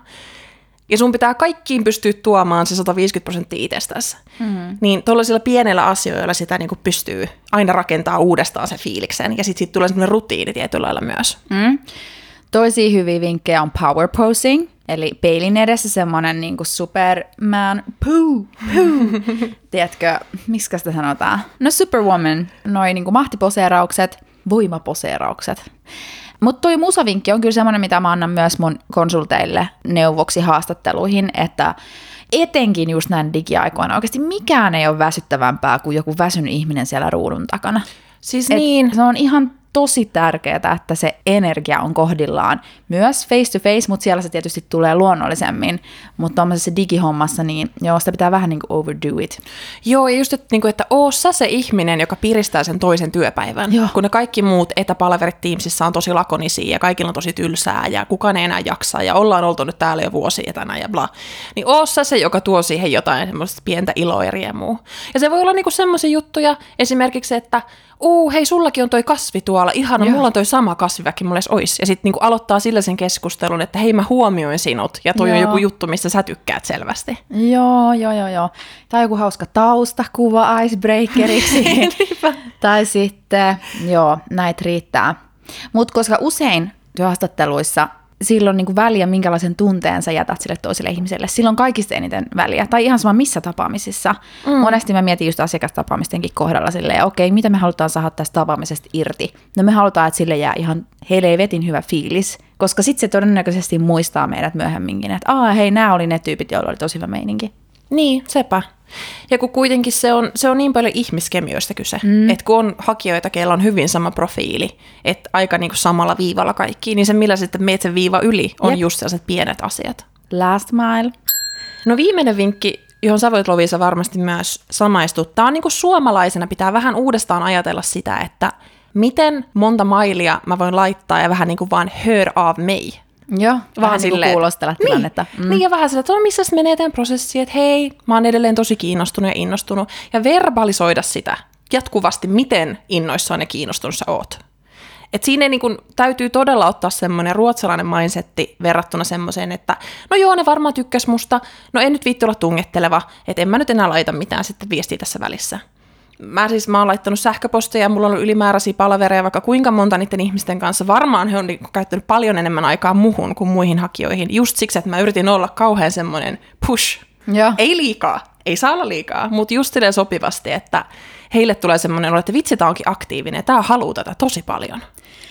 Ja sun pitää kaikkiin pystyä tuomaan se sata viisikymmentä prosenttia itsestäsi. Mm-hmm. Niin tuollaisilla pienillä asioilla sitä niin kuin pystyy aina rakentaa uudestaan sen fiiliksen. Ja sitten sit tulee semmoinen rutiini tietyllä lailla myös. Mm. Toisia hyviä vinkkejä on power posing. Eli peilin edessä semmoinen niinku superman, poo, poo. Tiedätkö, miksi sitä sanotaan? No superwoman, noi niinku mahtiposeeraukset, voimaposeeraukset. Mutta toi musavinkki on kyllä semmoinen, mitä mä annan myös mun konsulteille neuvoksi haastatteluihin, että etenkin just näin digiaikoina oikeasti mikään ei ole väsyttävämpää kuin joku väsynyt ihminen siellä ruudun takana. Siis niin. Se on ihan tosi tärkeää, että se energia on kohdillaan myös face to face, mutta siellä se tietysti tulee luonnollisemmin, mutta tuollaisessa digihommassa, niin joo, sitä pitää vähän niin kuin overdo it. Joo, ja just, että, niin kuin, että oo sä se ihminen, joka piristää sen toisen työpäivän, joo. Kun ne kaikki muut etäpalverit Teamsissa on tosi lakonisia ja kaikilla on tosi tylsää ja kukaan ei enää jaksa ja ollaan oltu nyt täällä jo vuosi etänä ja bla, niin oo sä se, joka tuo siihen jotain semmoista pientä iloa ja riemua. Ja se voi olla niinku semmoisia juttuja, esimerkiksi, että uu, hei, sullakin on toi kasvi tuolla, ihana, mulla on toi sama kasvi, vaikka mulla edes ois. Ja sitten niinku aloittaa sillä sen keskustelun, että hei, mä huomioin sinut, ja toi joo. on joku juttu, mistä sä tykkäät selvästi. Joo, joo, joo, joo. Tai joku hauska taustakuva icebreakeriksi. Tai sitten, joo, näitä riittää. Mutta koska usein työhaastatteluissa silloin niin kuin väliä, minkälaisen tunteen sä jätät sille toiselle ihmiselle. Silloin kaikista eniten väliä. Tai ihan sama missä tapaamisissa. Mm. Monesti mä mietin just asiakastapaamistenkin kohdalla silleen, okei, okay, mitä me halutaan saada tästä tapaamisesta irti? No me halutaan, että sille jää ihan helvetin hyvä fiilis. Koska sitten se todennäköisesti muistaa meidät myöhemminkin, että aa, hei, nämä oli ne tyypit, joilla oli tosi hyvä meininki. Niin, sepä. Ja kun kuitenkin se on, se on niin paljon ihmiskemioista kyse, mm. että kun on hakijoita, keillä on hyvin sama profiili, että aika niin kuin samalla viivalla kaikki, niin se millä sitten meet sen viiva yli on Jep. just sellaiset pienet asiat. Last mile. No viimeinen vinkki, johon sä voit, Loviisa, varmasti myös samaistut. Tämä on niin kuin suomalaisena pitää vähän uudestaan ajatella sitä, että miten monta mailia mä voin laittaa ja vähän niin kuin vaan hör av mig. Joo, vähän vähän niin kuin kuulostella niin, tilannetta. Mm. Niin, ja vähän sillä, että on missä menee tämän prosessi, että hei, mä oon edelleen tosi kiinnostunut ja innostunut, ja verbalisoida sitä jatkuvasti, miten innoissaan ja kiinnostunut sä oot. Et siinä ei, niin kun, täytyy todella ottaa semmoinen ruotsalainen mindsetti verrattuna semmoiseen, että no joo, ne varmaan tykkäs musta, no en nyt viitti olla tungetteleva, että en mä nyt enää laita mitään sitten viestiä tässä välissä. Mä siis mä oon laittanut sähköposteja ja mulla on ollut ylimääräisiä palavereja vaikka kuinka monta niiden ihmisten kanssa. Varmaan he on käyttänyt paljon enemmän aikaa muhun kuin muihin hakijoihin. Just siksi, että mä yritin olla kauhean semmoinen push. Ja. Ei liikaa, ei saa olla liikaa, mutta just silleen sopivasti, että heille tulee semmoinen olo, että vitsi, tää onkin aktiivinen. Tää haluaa tätä tosi paljon.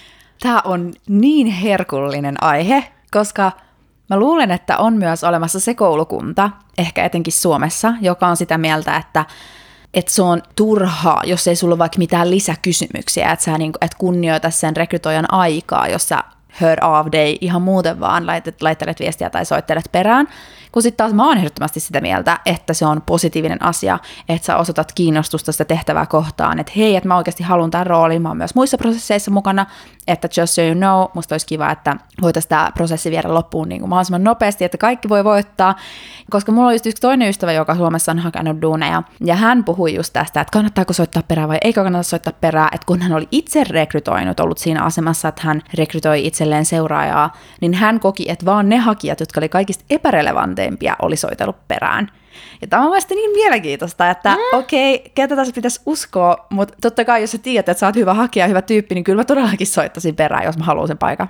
Tää on niin herkullinen aihe, koska mä luulen, että on myös olemassa se koulukunta, ehkä etenkin Suomessa, joka on sitä mieltä, että että se on turhaa, jos ei sulla ole vaikka mitään lisäkysymyksiä, että sä niinku, et kunnioita sen rekrytoijan aikaa, jos sä hör av dig ihan muuten vaan laitet, laittelet viestiä tai soittelet perään. Kun sitten taas mä oon ehdottomasti sitä mieltä, että se on positiivinen asia, että sä osoitat kiinnostusta sitä tehtävää kohtaan, että hei, että mä oikeasti haluan tämän roolin, mä oon myös muissa prosesseissa mukana, että just so you know, musta olisi kiva, että voitaisiin tämä prosessi viedä loppuun niin kuin mahdollisimman nopeasti, että kaikki voi voittaa, koska mulla on just yksi toinen ystävä, joka Suomessa on hakenut duuneja, ja hän puhui just tästä, että kannattaako soittaa perään vai eikö kannata soittaa perään, että kun hän oli itse rekrytoinut, ollut siinä asemassa, että hän rekrytoi itselleen seuraajaa, niin hän koki, että vaan ne hakijat, jotka oli kaikista epärelevanteimpia, oli soitellut perään. Ja tämä on mielestäni niin mielenkiintoista, että mm. okei, okay, ketä tässä pitäisi uskoa, mutta totta kai jos sä tiedät, että sä oot hyvä hakija ja hyvä tyyppi, niin kyllä mä todellakin soittaisin perään, jos mä haluan sen paikan.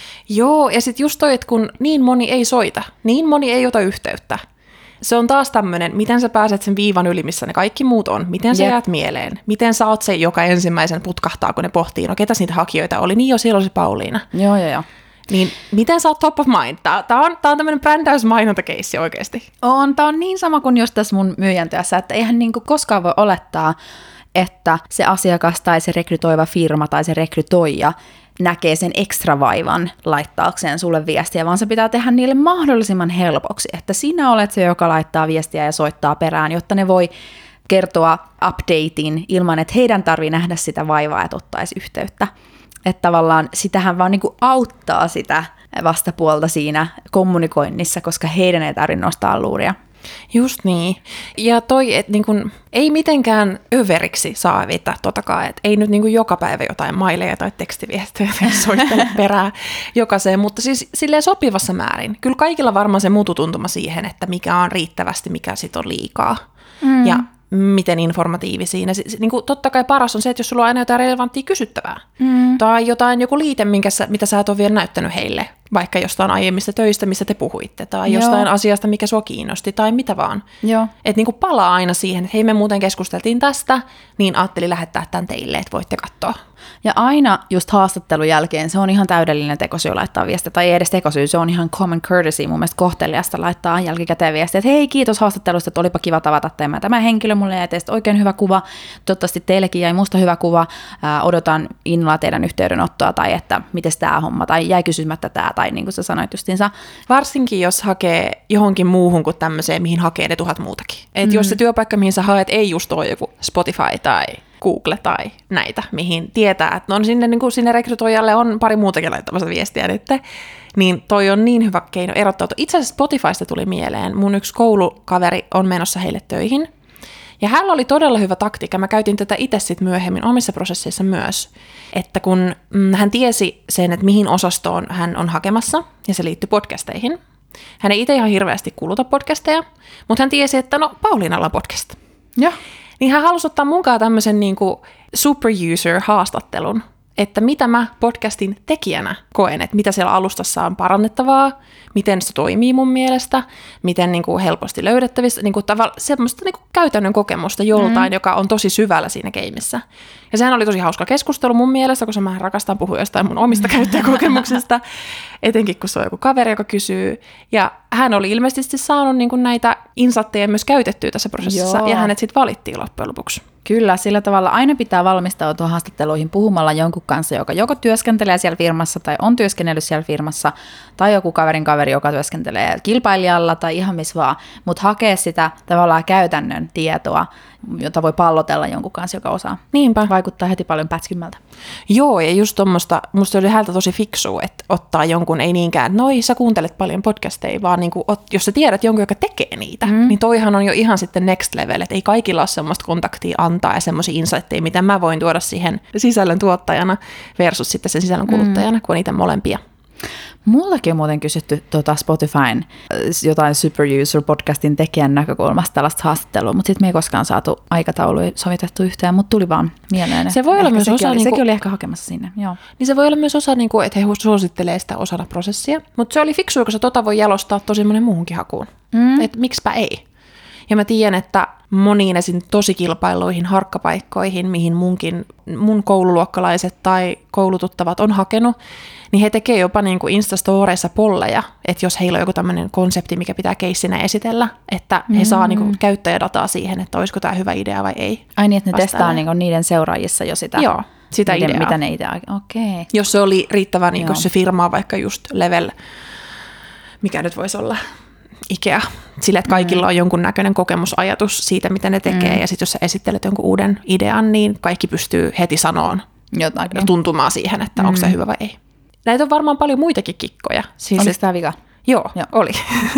Joo, ja sitten just toi, että kun niin moni ei soita, niin moni ei ota yhteyttä. Se on taas tämmöinen, miten sä pääset sen viivan yli, missä ne kaikki muut on. Miten sä yep. jäät mieleen? Miten sä oot se, joka ensimmäisen putkahtaa, kun ne pohtii, no ketä niitä hakijoita oli? Niin jo, siellä oli se Pauliina. Joo, joo, joo. Niin miten sä oot top of mind? Tää, tää on, tää on tämmöinen brändäysmainontakeissi oikeasti. On, tää on niin sama kuin just tässä mun myyjän työssä, että eihän niinku koskaan voi olettaa, että se asiakas tai se rekrytoiva firma tai se rekrytoija näkee sen ekstra vaivan laittaakseen sulle viestiä, vaan se pitää tehdä niille mahdollisimman helpoksi, että sinä olet se, joka laittaa viestiä ja soittaa perään, jotta ne voi kertoa updatein ilman, että heidän tarvii nähdä sitä vaivaa, että ottaisi yhteyttä. Että tavallaan sitähän vaan niin kuin auttaa sitä vastapuolta siinä kommunikoinnissa, koska heidän ei tarvitse nostaa luuria. Just niin. Ja toi, että niin kun, ei mitenkään överiksi saa vetää totakaan, että ei nyt niin kun joka päivä jotain maileja tai tekstiviestejä soittele perään jokaiseen, mutta siis silleen sopivassa määrin. Kyllä kaikilla varmaan se mututuntuma siihen, että mikä on riittävästi, mikä sit on liikaa. Mm. Ja miten informatiivisia. Niin kuin, totta kai paras on se, että jos sulla on aina jotain relevanttia kysyttävää. Mm. Tai jotain joku liite, minkä sä, mitä sä et ole vielä näyttänyt heille, vaikka jostain aiemmista töistä, missä te puhuitte, tai Joo. jostain asiasta, mikä sua kiinnosti, tai mitä vaan. Että niin kuin palaa aina siihen, että hei, me muuten keskusteltiin tästä, niin ajattelin lähettää tämän teille, että voitte katsoa. Ja aina just haastattelun jälkeen se on ihan täydellinen tekosyy laittaa viestiä, tai ei edes tekosyy, se on ihan common courtesy mun mielestä kohteliasta laittaa jälkikäteen viestiä, että hei, kiitos haastattelusta, että olipa kiva tavata tämä, tämä henkilö, mulle jäi teistä oikein hyvä kuva, toivottavasti teillekin jäi musta hyvä kuva, ää, odotan innolla teidän yhteydenottoa, tai että miten tämä homma, tai jäi kysymättä tämä, tai niin kuin sä sanoit justiinsa. Varsinkin jos hakee johonkin muuhun kuin tämmöiseen, mihin hakee ne tuhat muutakin. Että mm. jos se työpaikka, mihin sä haet, ei just ole joku Spotify tai Google tai näitä, mihin tietää, että on sinne, niin kuin sinne rekrytoijalle on pari muutakin laittamassa viestiä nyt, niin toi on niin hyvä keino erottautua. Itse asiassa Spotifysta tuli mieleen, mun yksi koulukaveri on menossa heille töihin, ja hänellä oli todella hyvä taktiikka, mä käytin tätä itse sitten myöhemmin omissa prosesseissa myös, että kun mm, hän tiesi sen, että mihin osastoon hän on hakemassa, ja se liittyi podcasteihin, hän ei itse ihan hirveästi kuluta podcasteja, mutta hän tiesi, että no Pauliinalla on podcast. Joo. Niin hän halusi ottaa mukaan tämmöisen niin kuin super user-haastattelun, että mitä mä podcastin tekijänä koen, että mitä siellä alustassa on parannettavaa, miten se toimii mun mielestä, miten niin kuin helposti löydettävissä, niin kuin tavalla, semmoista niin kuin käytännön kokemusta joltain, mm. joka on tosi syvällä siinä gameissa. Ja sehän oli tosi hauska keskustelu mun mielestä, koska mä rakastan puhua jostain mun omista käyttäjäkokemuksista, etenkin kun se on joku kaveri, joka kysyy. Ja hän oli ilmeisesti saanut niin kuin näitä insatteja myös käytettyä tässä prosessissa, Joo. ja hänet sitten valittiin loppujen lopuksi. Kyllä, sillä tavalla aina pitää valmistautua haastatteluihin puhumalla jonkun kanssa, joka joko työskentelee siellä firmassa tai on työskennellyt siellä firmassa, tai joku kaverin kaveri, joka työskentelee kilpailijalla tai ihan missä vaan, mutta hakee sitä tavallaan käytännön tietoa, jota voi pallotella jonkun kanssa, joka osaa. Niinpä. Vaikuttaa heti paljon pätskimmältä. Joo, ja just tuommoista, musta oli häneltä tosi fiksua, että ottaa jonkun, ei niinkään, noi sä kuuntelet paljon podcasteja, vaan niin kuin, jos sä tiedät jonkun, joka tekee niitä, mm. niin toihan on jo ihan sitten next level, että ei kaikilla ole semmoista kontaktia antaa ja semmoisia insightteja, mitä mä voin tuoda siihen sisällön tuottajana versus sitten sen sisällön kuluttajana, mm. kun on niitä molempia. Mullakin on muuten kysytty tuota Spotifyn jotain Super User-podcastin tekijän näkökulmasta tällaista haastattelua, mutta sitten me ei koskaan saatu aikatauluja sovitettu yhteen, mutta tuli vaan mieleen. Se voi olla myös sekin osa... Oli, niin sekin kuin, oli ehkä hakemassa sinne, joo. Niin se voi olla myös osa, niin kuin, että he suosittelee sitä osana prosessia, mutta se oli fiksua, kun se tota voi jalostaa tosi monen muuhunkin hakuun. Mm. Että miksipä ei. Ja mä tiedän, että moniin esim. Tosi kilpailuihin, harkkapaikkoihin, mihin munkin, mun koululuokkalaiset tai koulututtavat on hakenut, niin he tekee jopa niin kuin Instastoreissa polleja, että jos heillä on joku tämmöinen konsepti, mikä pitää keissinä esitellä, että he mm. saa niin kuin käyttäjädataa siihen, että olisiko tämä hyvä idea vai ei. Ai niin, että ne testaa niin kuin niiden seuraajissa jo sitä, Joo, sitä miten, ideaa. mitä ne itse, okei. Okay. Jos se oli riittävä, niin kuin se firma on vaikka just level, mikä nyt voisi olla, Ikea, sillä että kaikilla on jonkunnäköinen kokemusajatus siitä, mitä ne tekee, mm. ja sitten jos sä esittelet jonkun uuden idean, niin kaikki pystyy heti sanomaan jotain ja tuntumaan siihen, että mm. onko se hyvä vai ei. Näitä on varmaan paljon muitakin kikkoja. Siis oliko tämä vika? Joo, joo. oli.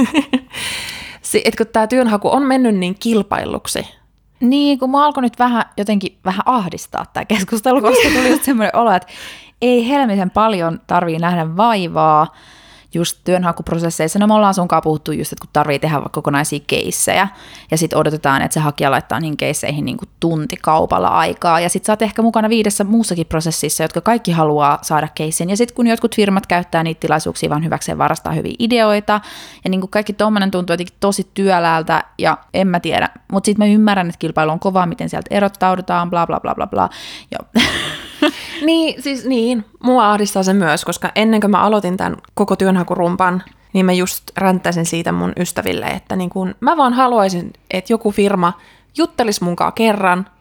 Et kun tämä työnhaku on mennyt niin kilpailuksi. Niin, kun mä alkoi nyt vähän jotenkin vähän ahdistaa tämä keskustelu, koska tuli just semmoinen olo, että ei helmisen paljon tarvii nähdä vaivaa just työnhakuprosesseissa. No me ollaan sunkaan puhuttu just, että kun tarvii tehdä vaikka kokonaisia keissejä, ja sitten odotetaan, että se hakija laittaa niihin keisseihin niin kuin tuntikaupalla aikaa, ja sitten sä oot ehkä mukana viidessä muussakin prosessissa, jotka kaikki haluaa saada keissin, ja sitten kun jotkut firmat käyttää niitä tilaisuuksia vaan hyväkseen varastaa hyviä ideoita, ja niin kuin kaikki tommoinen tuntuu jotenkin tosi työläältä, ja en mä tiedä, mutta sitten mä ymmärrän, että kilpailu on kova, miten sieltä erottaudutaan, bla bla bla bla bla, joo. Niin, siis niin. Mua ahdistaa se myös, koska ennen kuin mä aloitin tämän koko työnhakurumpan, niin mä just ränttäisin siitä mun ystäville, että niin kun mä vaan haluaisin, että joku firma juttelisi munkaan kerran,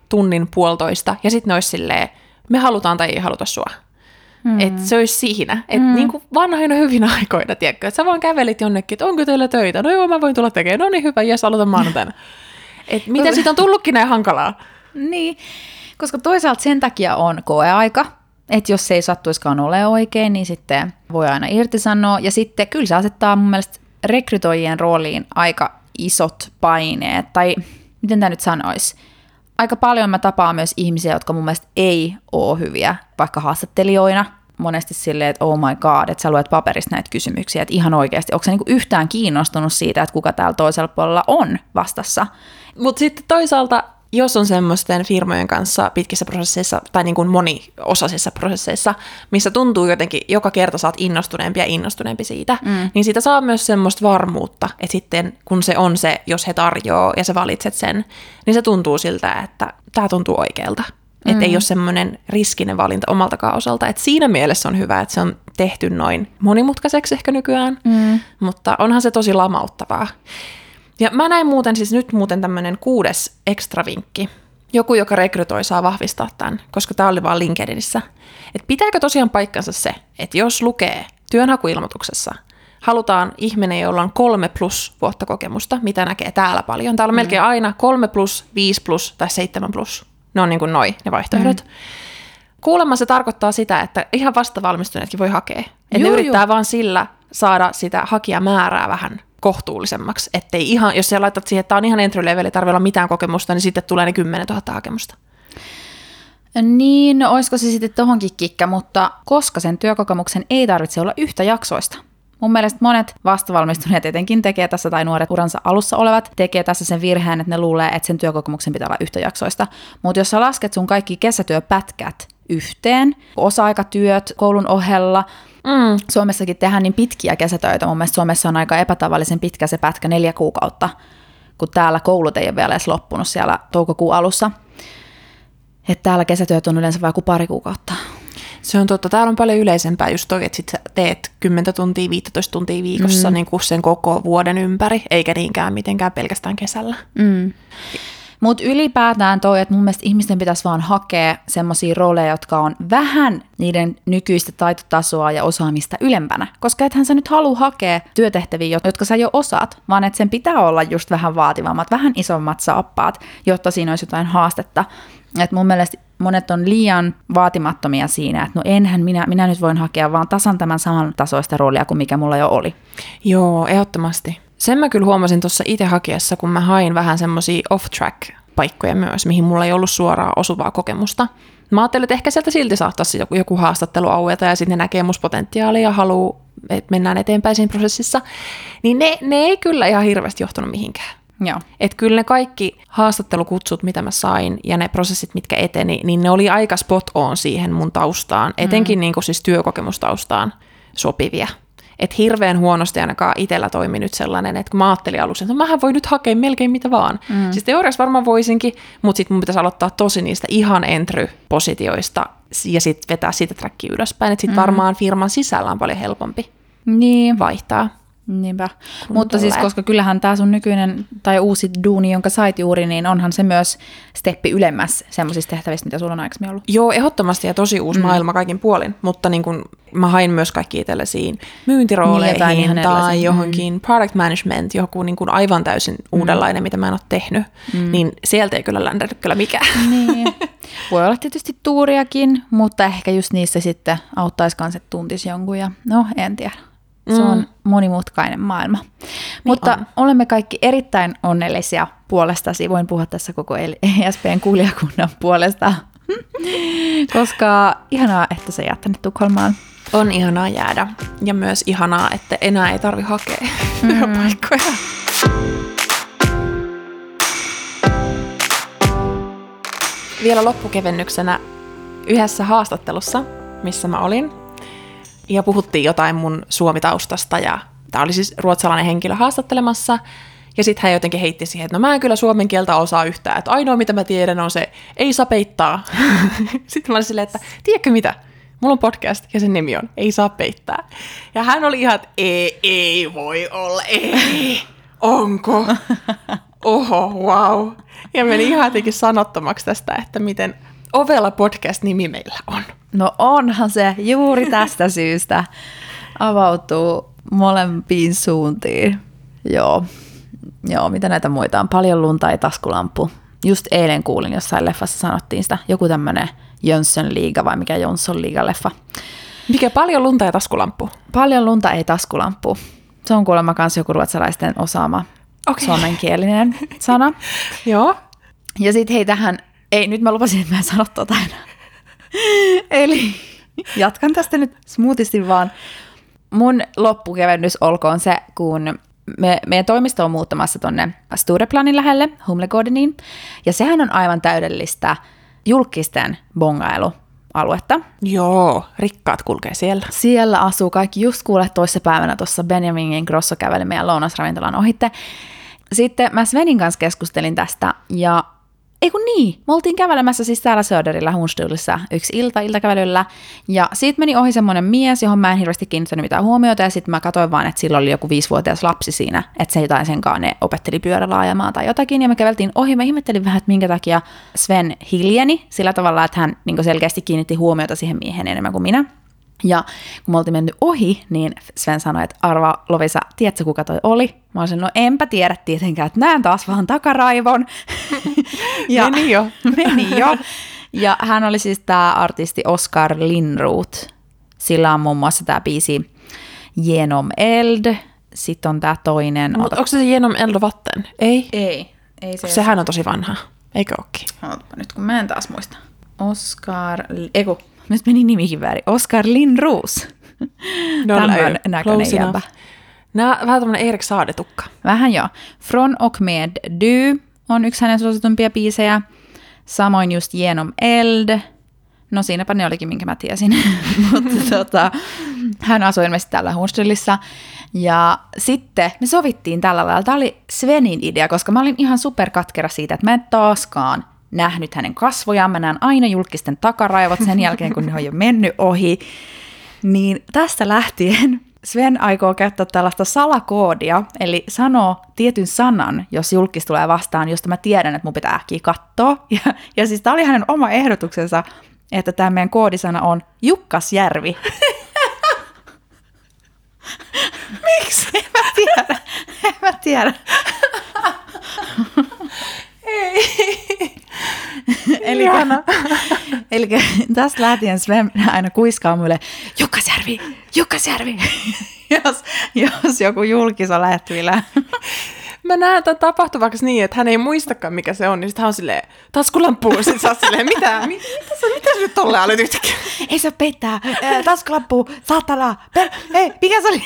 tunnin puolitoista, ja sitten ne olisi silleen, me halutaan tai ei haluta sua. Mm. Että se olisi siinä. Että mm. niin kuin vanhoina hyvinä aikoina, tiedätkö, että sä vaan kävelit jonnekin, että onko teillä töitä? No joo, mä voin tulla tekemään. No niin, hyvä, jes, aloitan maanantaina. Että miten siitä on tullutkin näin hankalaa? Niin, koska toisaalta sen takia on koeaika, että jos se ei sattuiskaan ole oikein, niin sitten voi aina irtisanoa. Ja sitten kyllä se asettaa mun mielestä rekrytoijien rooliin aika isot paineet, tai miten tämä nyt sanoisi? Aika paljon mä tapaan myös ihmisiä, jotka mun mielestä ei ole hyviä, vaikka haastattelijoina. Monesti silleen, että oh my god, että sä luet paperista näitä kysymyksiä, että ihan oikeasti, onko sä niinku yhtään kiinnostunut siitä, että kuka täällä toisella puolella on vastassa? Mutta sitten toisaalta, jos on semmoisten firmojen kanssa pitkissä prosesseissa tai niin kuin moniosaisissa prosesseissa, missä tuntuu jotenkin, joka kerta sä oot innostuneempi ja innostuneempi siitä, mm. niin siitä saa myös semmoista varmuutta, että sitten kun se on se, jos he tarjoaa ja sä valitset sen, niin se tuntuu siltä, että tämä tuntuu oikealta. Mm. Että ei ole semmoinen riskinen valinta omaltakaan osalta. Että siinä mielessä on hyvä, että se on tehty noin monimutkaiseksi ehkä nykyään, mm. mutta onhan se tosi lamauttavaa. Ja mä näin muuten, siis nyt muuten tämmöinen kuudes ekstra vinkki. Joku, joka rekrytoi, saa vahvistaa tämän, koska tämä oli vaan LinkedInissä. Että pitääkö tosiaan paikkansa se, että jos lukee työnhakuilmoituksessa, halutaan ihminen, jolla on kolme plus vuotta kokemusta, mitä näkee täällä paljon. Täällä on mm. melkein aina kolme plus, viisi plus tai seitsemän plus. Ne on niin kuin noi, ne vaihtoehdot. Mm. Kuulemma se tarkoittaa sitä, että ihan vastavalmistuneetkin voi hakea. Että ne yrittää vaan sillä saada sitä hakijamäärää vähän kohtuullisemmaksi. Ettei ihan, jos sä laitat siihen, että tämä on ihan entry level, ei tarvitse olla mitään kokemusta, niin sitten tulee ne kymmenen tuhatta hakemusta. Niin, no olisiko se sitten tohonkin kikkä, mutta koska sen työkokemuksen ei tarvitse olla yhtä jaksoista. Mun mielestä monet vastavalmistuneet etenkin tekee tässä, tai nuoret uransa alussa olevat, tekee tässä sen virheen, että ne luulee, että sen työkokemuksen pitää olla yhtäjaksoista. Mutta jos sä lasket sun kaikki kesätyöpätkät yhteen, osa-aikatyöt koulun ohella, mm. Suomessakin tehdään niin pitkiä kesätöitä. Mun mielestä Suomessa on aika epätavallisen pitkä se pätkä, neljä kuukautta, kun täällä koulut ei ole vielä edes loppunut siellä toukokuun alussa. Että täällä kesätyöt on yleensä vain kuin pari kuukautta. Se on totta. Täällä on paljon yleisempää just toi, että sit sä teet kymmenen tuntia, viisitoista tuntia viikossa mm. niin kuin sen koko vuoden ympäri, eikä niinkään mitenkään pelkästään kesällä. Mm. Mutta ylipäätään toi, että mun mielestä ihmisten pitäisi vaan hakea semmoisia rooleja, jotka on vähän niiden nykyistä taitotasoa ja osaamista ylempänä. Koska ethän sä nyt halua hakea työtehtäviä, jotka sä jo osaat, vaan että sen pitää olla just vähän vaativammat, vähän isommat saappaat, jotta siinä olisi jotain haastetta. Et mun mielestä monet on liian vaatimattomia siinä, että no enhän minä, minä nyt voin hakea vaan tasan tämän saman tasoista roolia kuin mikä mulla jo oli. Joo, ehdottomasti. Sen mä kyllä huomasin tuossa itse hakiessa, kun mä hain vähän semmosia off-track-paikkoja myös, mihin mulla ei ollut suoraa osuvaa kokemusta. Mä ajattelin, että ehkä sieltä silti saattaisi joku, joku haastattelu aueta ja sitten ne näkee musta potentiaalia ja haluaa, että mennään eteenpäin siinä prosessissa. Niin ne, ne ei kyllä ihan hirveästi johtunut mihinkään. Joo. Että kyllä ne kaikki haastattelukutsut, mitä mä sain, ja ne prosessit, mitkä eteni, niin ne oli aika spot on siihen mun taustaan, etenkin mm. niin kuin siis työkokemustaustaan sopivia. Että hirveän huonosti ainakaan itsellä toimi nyt sellainen, että kun mä ajattelin aluksi, että no, mähän voi nyt hakea melkein mitä vaan. Mm. Siis teoriassa varmaan voisinkin, mutta sitten mun pitäisi aloittaa tosi niistä ihan entry-positioista ja sitten vetää siitä trackia ylöspäin, että sitten mm. varmaan firman sisällä on paljon helpompi niin. vaihtaa. Niinpä. Mutta tulee. Siis koska kyllähän tämä sun nykyinen tai uusi duuni, jonka sait juuri, niin onhan se myös steppi ylemmäs semmoisista tehtävistä, mitä sulla on aikaisemmin ollut. Joo, ehdottomasti ja tosi uusi mm. maailma kaikin puolin, mutta niin kun mä hain myös kaikki itsellisiin myyntirooleihin niin, tai johonkin mm. product management, joku niin kun aivan täysin mm. uudenlainen, mitä mä en ole tehnyt, mm. niin sieltä ei kyllä ländännyt kyllä mikään. Niin. Voi olla tietysti tuuriakin, mutta ehkä just niissä sitten auttaisi kans, että tuntisi jonkun ja no en tiedä. Se on monimutkainen maailma. Niin Mutta on. Olemme kaikki erittäin onnellisia puolestasi. Voin puhua tässä koko E S P:n kuulijakunnan puolesta, koska ihanaa, että sä jäät tänne Tukholmaan. On ihanaa jäädä ja myös ihanaa, että enää ei tarvi hakea mm. työpaikkoja. Vielä loppukevennyksenä yhdessä haastattelussa, missä mä olin, ja puhuttiin jotain mun suomitaustasta, ja tämä oli siis ruotsalainen henkilö haastattelemassa, ja sitten hän jotenkin heitti siihen, että no mä en kyllä suomen kieltä osaa yhtään, että ainoa mitä mä tiedän on se, ei saa peittaa. Sitten mä olin silleen, että tiedätkö mitä, mulla on podcast, ja sen nimi on Ei saa peittää. Ja hän oli ihan, että ei, ei voi olla, ei, onko? Oho, wow. Ja meni ihan jotenkin sanottomaksi tästä, että miten ovela podcast-nimi meillä on. No onhan se juuri tästä syystä avautuu molempiin suuntiin. Joo. Joo, mitä näitä muita on? Paljon lunta ja taskulampu. Just eilen kuulin jossain leffassa sanottiin sitä. Joku tämmönen Jönsson liiga vai mikä Jonsson liiga leffa. Mikä paljon lunta ja taskulampu? Paljon lunta ei taskulampu. Se on kuulemma kans joku ruotsalaisten osaama okay. suomenkielinen sana. Joo. Ja sit hei tähän, ei nyt mä lupasin, että mä en sano tota enää. Eli jatkan tästä nyt smoothisti vaan. Mun loppukevennys olkoon se, kun me, meidän toimisto on muuttamassa tonne Stureplanin lähelle, Humlegårdeniin. Ja sehän on aivan täydellistä julkisten bongailualuetta. Joo, rikkaat kulkee siellä. Siellä asuu kaikki. Just kuulet toissa päivänä tuossa Benjamin Ingrosso käveli meidän lounasravintolan ohitte. Sitten mä Svenin kanssa keskustelin tästä ja ei kun niin, me oltiin kävelemässä siis täällä Söderillä Hornstulissa yksi ilta iltakävelyllä ja siitä meni ohi semmoinen mies, johon mä en hirveästi kiinnittänyt mitään huomiota ja sitten mä katsoin vaan, että sillä oli joku viisivuotias lapsi siinä, että se jotain senkaan ne opetteli pyörällä ajamaan tai jotakin ja me käveltiin ohi, mä ihmettelin vähän, että minkä takia Sven hiljeni sillä tavalla, että hän niin selkeästi kiinnitti huomiota siihen miehen enemmän kuin minä. Ja kun me oltiin mennyt ohi, niin Sven sanoi, että arva Lovisa, tiedätkö kuka toi oli? Mä olisin, no enpä tiedä tietenkään, että näen taas vaan takaraivon. ja, meni jo. meni jo. Ja hän oli siis tämä artisti Oskar Lindroth. Sillä on muun muassa tämä biisi Genom eld. Sitten on tämä toinen. Mutta onko se se Genom eld och vatten? Ei? Ei. ei se Sehän se on tosi vanha. Eikö ookin? Ootapa nyt, kun mä en taas muista. Oskar, eiku. Nyt meni nimikin väärin. Oskar Lindroth. Tämmöinen näköinen jäbä. Nämä vähän tämmöinen Erik Saade-tukka. Vähän joo. Från och med du on yksi hänen suositumpia biisejä. Samoin just Genom eld. No siinäpä ne olikin, minkä mä tiesin. Mutta tota, hän asui ilmeisesti täällä Hornstulissa. Ja sitten me sovittiin tällä lailla. Tämä oli Svenin idea, koska mä olin ihan superkatkera siitä, että mä en taaskaan nähnyt hänen kasvojaan. Mä näen aina julkisten takaraivot sen jälkeen, kun ne on jo mennyt ohi. Niin tästä lähtien Sven aikoo käyttää tällaista salakoodia, eli sanoo tietyn sanan, jos julkis tulee vastaan, josta mä tiedän, että mun pitää äkkiä katsoa. Ja, ja siis tämä oli hänen oma ehdotuksensa, että tämä meidän koodisana on Jukkasjärvi. Miksi? En mä tiedä. En mä tiedä. Ei. Eli, eli tästä lähtien Sven aina kuiskaa mulle, Jukkasjärvi, Jukkasjärvi, jos, jos joku julkis on lähettyvillä. Mä näen tämän tapahtuvaksi niin, että hän ei muistakaan, mikä se on, niin sitten hän on silleen, taskulampu, sitten sä oot silleen, mitä, mitä, sä, mitä sä nyt tolleen aloit yhtäkkiä? Ei saa peittää, äh, taskulampu, saatana, per, hei, mikä se oli?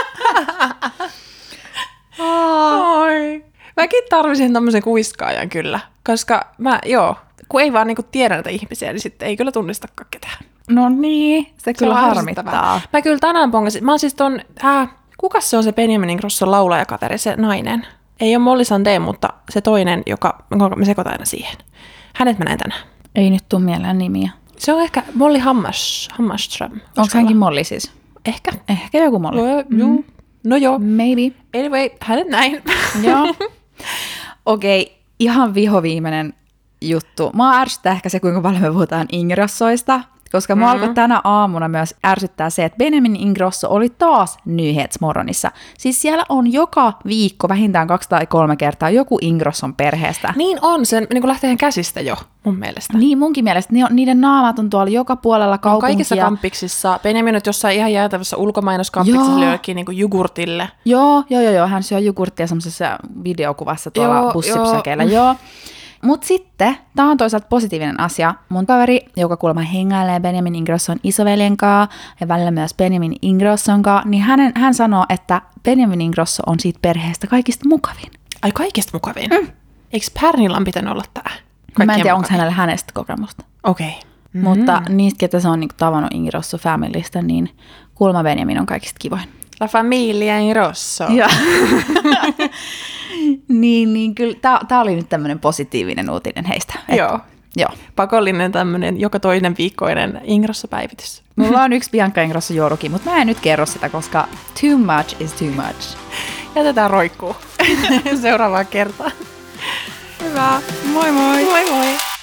Oi. Mäkin tarvisin tämmöisen kuiskaajan kyllä, koska mä, joo, kun ei vaan niinku tiedä näitä ihmisiä, niin sitten ei kyllä tunnistakaan ketään. No niin, se, se kyllä harmittaa. Mä kyllä tänään pongasin, mä oon siis ton, äh, kukas se on se Benjamin Ingrosson laulajakaveri, se nainen? Ei ole Molly Sandén, mutta se toinen, joka, joka me sekoitan aina siihen. Hänet mä näin tänään. Ei nyt tuu mieleen nimiä. Se on ehkä Molly Hammars, Hammarström. Onko hänkin Molly siis? Ehkä. Ehkä joku Molly. No, mm. no joo. Maybe. Anyway, hänet näin. Joo. Okei, okay, ihan vihoviimeinen juttu. Mä ärsyttää ehkä se, kuinka paljon me puhutaan Ingrossoista, koska mua mm-hmm. alkoi tänä aamuna myös ärsyttää se, että Benjamin Ingrosso oli taas Nyhetsmorgonissa. Siis siellä on joka viikko vähintään kaksi tai kolme kertaa joku Ingrosson perheestä. Niin on, se niin lähtee ihan käsistä jo, mun mielestä. Niin, munkin mielestä. Niiden naamat on tuolla joka puolella kaupunkia. No, kaikissa kampiksissa. Benjamin on jossain ihan jäätävässä ulkomainoskampiksessa jollekin niin jogurtille. Joo, joo, joo, joo. Hän syö jogurttia semmoisessa videokuvassa tuolla joo, bussipysäkeillä. Joo. joo. Mutta sitten, tämä on toisaalta positiivinen asia. Mun kaveri, joka kuulemma hengailee Benjamin Ingrosson isoveljen kanssa ja välillä myös Benjamin Ingrosson kanssa, niin hänen, hän sanoo, että Benjamin Ingrosso on siitä perheestä kaikista mukavin. Ai kaikista mukavin? Mm. Eikö Pärnillä on pitänyt olla tämä? Mä en tiedä, onko hänellä hänestä kokemusta. Okei. Okay. Mm-hmm. Mutta niistä, ketä se on niin tavannut Ingrosso familystä, niin kuulemma Benjamin on kaikista kivoin. La familia Ingrosso. niin, niin kyllä, tämä oli nyt tämmöinen positiivinen uutinen heistä. Et, joo. joo. Pakollinen tämmöinen joka toinen viikkoinen Ingrosso-päivitys. Mulla on yksi Bianca Ingrosso juorukin, mutta mä en nyt kerro sitä, koska too much is too much. Jätetään roikkuu seuraavaan kertaan. Hyvä. Moi moi. Moi moi.